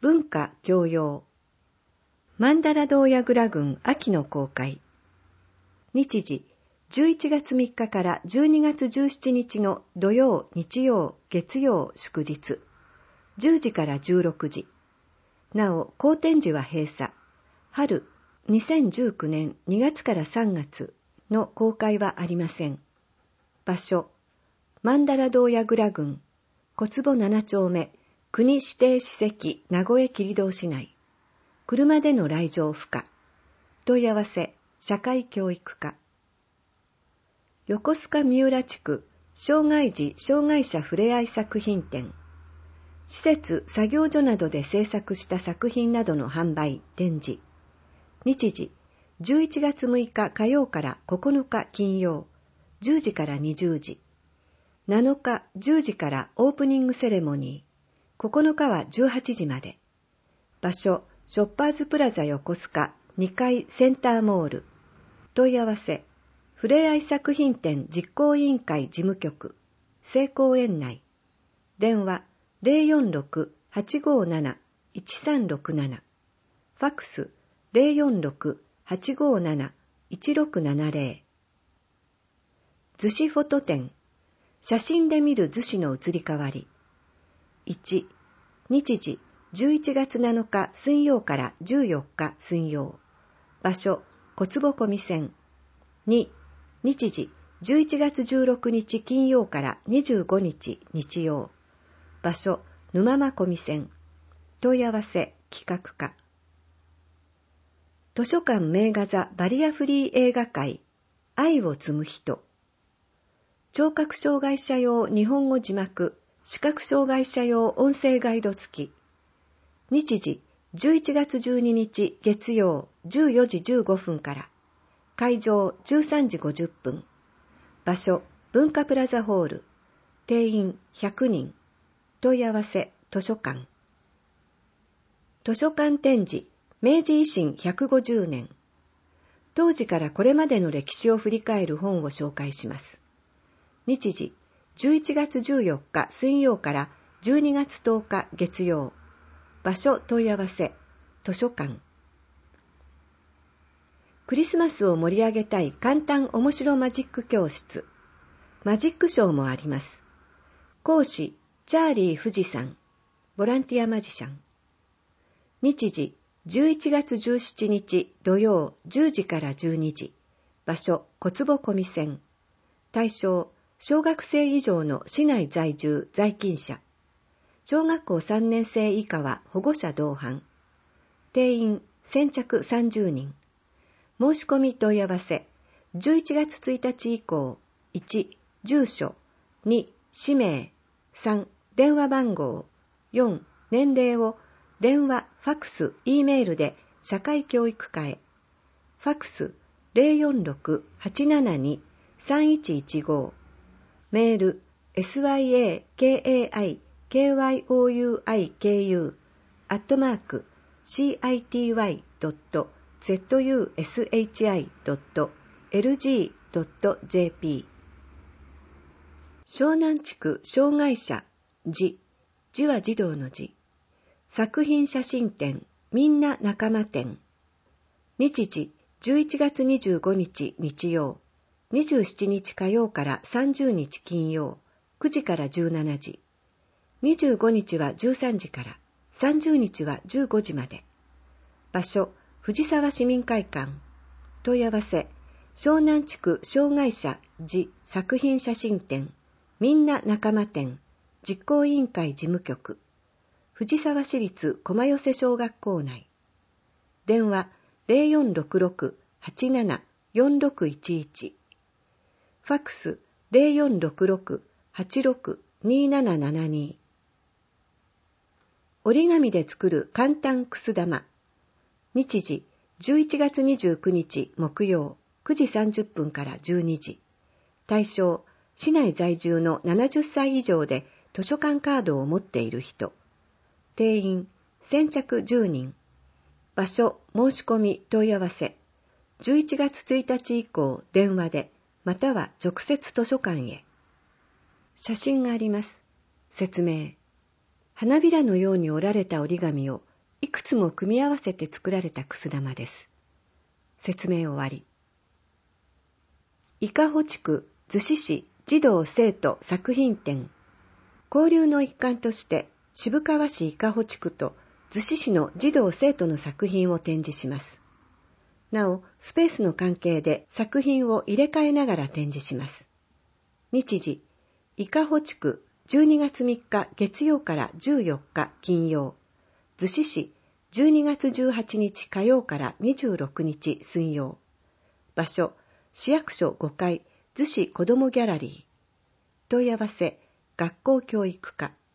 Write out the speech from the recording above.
文化教養。曼荼羅堂櫓群秋の公開。日時、11月3日から12月17日の土曜、日曜、月曜、祝日。10時から16時。なお、公展時は閉鎖。春、2019年2月から3月の公開はありません。場所、曼荼羅堂櫓群、小坪7丁目、国指定史跡名古屋切通市内。車での来場不可。問い合わせ、社会教育課。横須賀三浦地区、障害児・障害者ふれあい作品展。施設・作業所などで制作した作品などの販売・展示。日時、11月6日火曜から9日金曜、10時から20時。7日10時からオープニングセレモニー。9日は18時まで。場所、ショッパーズプラザ横須賀2階センターモール。問い合わせ、ふれあい作品展実行委員会事務局、成功園内。電話、046-857-1367。ファックス、046-857-1670。図紙フォト展。写真で見る図紙の移り変わり。1、日時、11月7日水曜から14日水曜。場所、小坪小見線。2、日時、11月16日金曜から25日日曜。場所、沼間小見線。問い合わせ、企画課。図書館名画座バリアフリー映画会、愛を紡ぐ人。聴覚障害者用日本語字幕、視覚障害者用音声ガイド付き。日時、11月12日月曜14時15分から。会場13時50分。場所、文化プラザホール。定員100人。問い合わせ、図書館。図書館展示、明治維新150年。当時からこれまでの歴史を振り返る本を紹介します。日時、11月14日水曜から12月10日月曜。場所問い合わせ、図書館。クリスマスを盛り上げたい簡単面白マジック教室。マジックショーもあります。講師、チャーリー富士山。ボランティアマジシャン。日時、11月17日土曜10時から12時。場所、小坪小見線。対象、小学生以上の市内在住在勤者。小学校3年生以下は保護者同伴。定員先着30人。申し込み問い合わせ。11月1日以降。1、住所。2、氏名。3、電話番号。4、年齢を電話、ファックス、Eメールで社会教育課へ。ファックス 046-872-3115。メール syakayouiki.city.zushi.lg.jp。 湘南地区障害者字は児童の字。作品写真展みんな仲間展。日時11月25日日曜、27日火曜から30日金曜、9時から17時。25日は13時から、30日は15時まで。場所、藤沢市民会館。問い合わせ、湘南地区障害者字作品写真展みんな仲間展実行委員会事務局。藤沢市立駒寄小学校内。電話0466-874611。ファックス 0466-862772。折り紙で作る簡単くす玉。日時11月29日木曜9時30分から12時。対象、市内在住の70歳以上で図書館カードを持っている人。定員先着10人。場所、申し込み問い合わせ。11月1日以降電話で、または直接図書館へ。写真があります。説明。花びらのように折られた折り紙をいくつも組み合わせて作られたくす玉です。説明終わり。伊香保地区逗子市児童生徒作品展。交流の一環として渋川市伊香保地区と逗子市の児童生徒の作品を展示します。なお、スペースの関係で作品を入れ替えながら展示します。日時、伊香保地区12月3日月曜から14日金曜。逗子市12月18日火曜から26日水曜。場所、市役所5階逗子こどもギャラリー。問い合わせ、学校教育課。